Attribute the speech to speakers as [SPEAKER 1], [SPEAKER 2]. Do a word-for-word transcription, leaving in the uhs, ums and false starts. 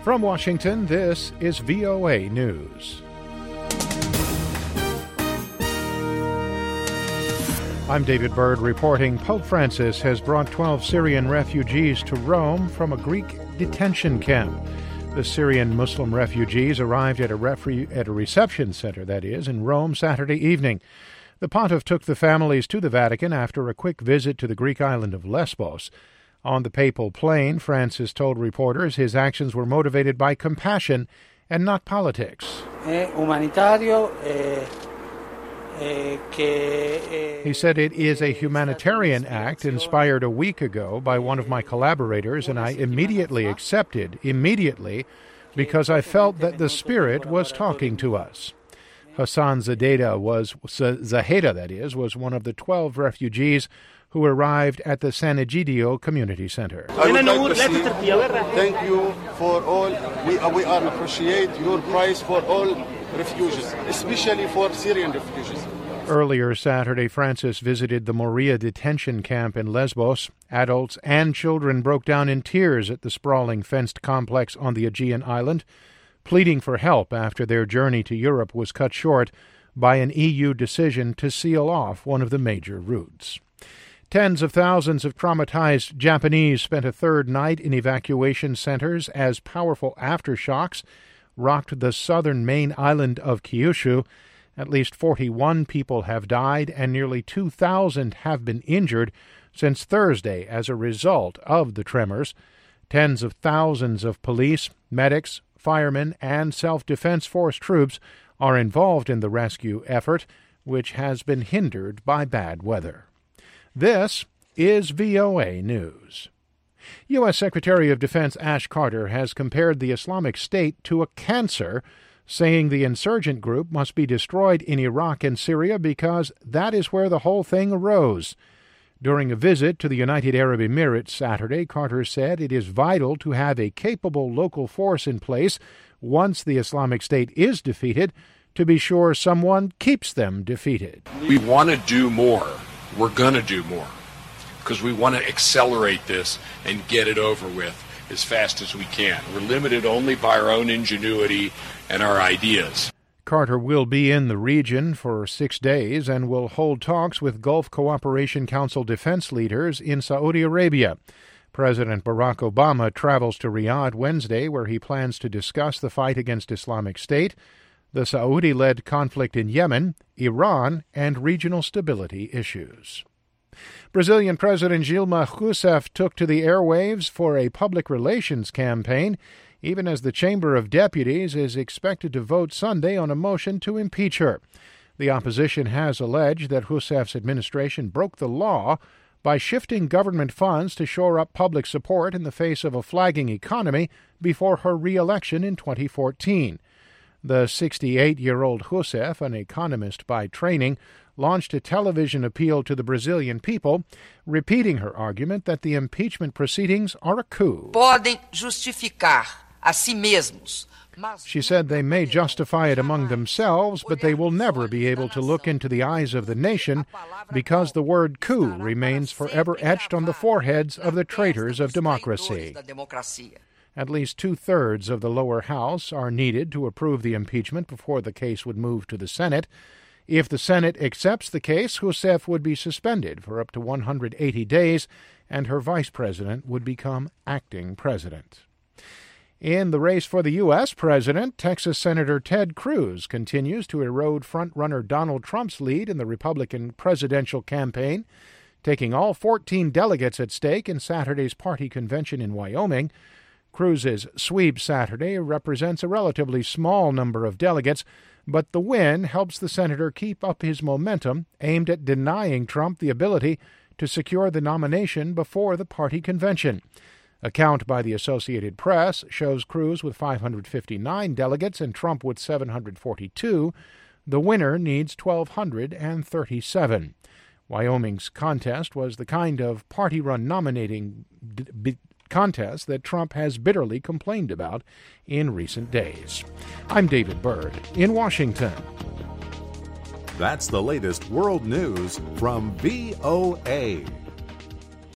[SPEAKER 1] From Washington, this is V O A News. I'm David Byrd reporting Pope Francis has brought twelve Syrian refugees to Rome from a Greek detention camp. The Syrian Muslim refugees arrived at a, refre- at a reception center, that is, in Rome Saturday evening. The pontiff took the families to the Vatican after a quick visit to the Greek island of Lesbos. On the papal plane, Francis told reporters his actions were motivated by compassion and not politics.
[SPEAKER 2] È umanitario, eh...
[SPEAKER 1] He said it is a humanitarian act inspired a week ago by one of my collaborators, and I immediately accepted, immediately, because I felt that the Spirit was talking to us. Hassan Zadeda was, Zaheda that is, was one of the twelve refugees who arrived at the San Egidio Community Center.
[SPEAKER 3] I would like to say thank you for all. We, we are appreciate your price for all refugees, especially for Syrian refugees.
[SPEAKER 1] Earlier Saturday, Francis visited the Moria detention camp in Lesbos. Adults and children broke down in tears at the sprawling fenced complex on the Aegean island, pleading for help after their journey to Europe was cut short by an E U decision to seal off one of the major routes. Tens of thousands of traumatized Japanese spent a third night in evacuation centers as powerful aftershocks rocked the southern main island of Kyushu. At least forty-one people have died and nearly two thousand have been injured since Thursday as a result of the tremors. Tens of thousands of police, medics, firemen, and self-defense force troops are involved in the rescue effort, which has been hindered by bad weather. This is V O A News. U S. Secretary of Defense Ash Carter has compared the Islamic State to a cancer, saying the insurgent group must be destroyed in Iraq and Syria because that is where the whole thing arose. During a visit to the United Arab Emirates Saturday, Carter said it is vital to have a capable local force in place once the Islamic State is defeated to be sure someone keeps them defeated.
[SPEAKER 4] We want to do more. We're going to do more, because we want to accelerate this and get it over with as fast as we can. We're limited only by our own ingenuity and our ideas.
[SPEAKER 1] Carter will be in the region for six days and will hold talks with Gulf Cooperation Council defense leaders in Saudi Arabia. President Barack Obama travels to Riyadh Wednesday, where he plans to discuss the fight against Islamic State, the Saudi-led conflict in Yemen, Iran, and regional stability issues. Brazilian President Dilma Rousseff took to the airwaves for a public relations campaign, even as the Chamber of Deputies is expected to vote Sunday on a motion to impeach her. The opposition has alleged that Rousseff's administration broke the law by shifting government funds to shore up public support in the face of a flagging economy before her re-election in twenty fourteen. The sixty-eight-year-old Rousseff, an economist by training, launched a television appeal to the Brazilian people, repeating her argument that the impeachment proceedings are a coup.
[SPEAKER 5] Podem justificar a si mesmos.
[SPEAKER 1] She said they may justify it among themselves, but they will never be able to look into the eyes of the nation because the word coup remains forever etched on the foreheads of the traitors of democracy. At least two-thirds of the lower house are needed to approve the impeachment before the case would move to the Senate. If the Senate accepts the case, Rousseff would be suspended for up to one hundred eighty days, and her vice president would become acting president. In the race for the U S president, Texas Senator Ted Cruz continues to erode frontrunner Donald Trump's lead in the Republican presidential campaign, taking all fourteen delegates at stake in Saturday's party convention in Wyoming. Cruz's sweep Saturday represents a relatively small number of delegates, but the win helps the senator keep up his momentum aimed at denying Trump the ability to secure the nomination before the party convention. A count by the Associated Press shows Cruz with five hundred fifty-nine delegates and Trump with seven hundred forty-two. The winner needs one thousand two hundred thirty-seven. Wyoming's contest was the kind of party-run nominating d- b- contest that Trump has bitterly complained about in recent days. I'm David Byrd in Washington.
[SPEAKER 6] That's the latest world news from V O A.